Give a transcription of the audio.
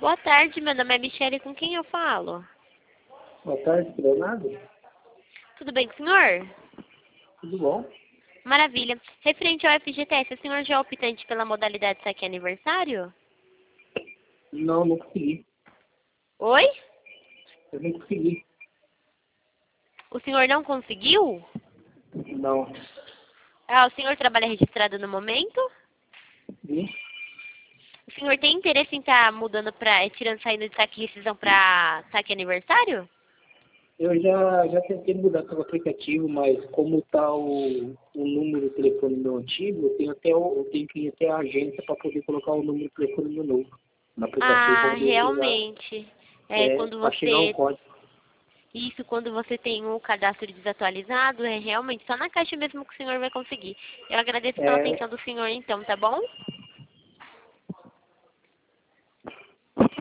Boa tarde, meu nome é Michele, com quem eu falo? Boa tarde, Leonardo. Tudo bem com o senhor? Tudo bom? Maravilha. Referente ao FGTS, o senhor já é optante pela modalidade saque aniversário? Não, não consegui. Oi? Eu não consegui. O senhor não conseguiu? Não. Ah, o senhor trabalha registrado no momento? Sim. O senhor tem interesse em estar mudando saindo de saque e rescisão para saque aniversário? Eu já tentei mudar pelo aplicativo, mas como está o número de telefone meu antigo, eu tenho que ir até a agência para poder colocar o número de telefone meu novo no aplicativo para Ah, poder usar, realmente. É, quando para chegar um você código. Isso, quando você tem um cadastro desatualizado, é realmente só na caixa mesmo que o senhor vai conseguir. Eu agradeço pela É, atenção do senhor, então, tá bom?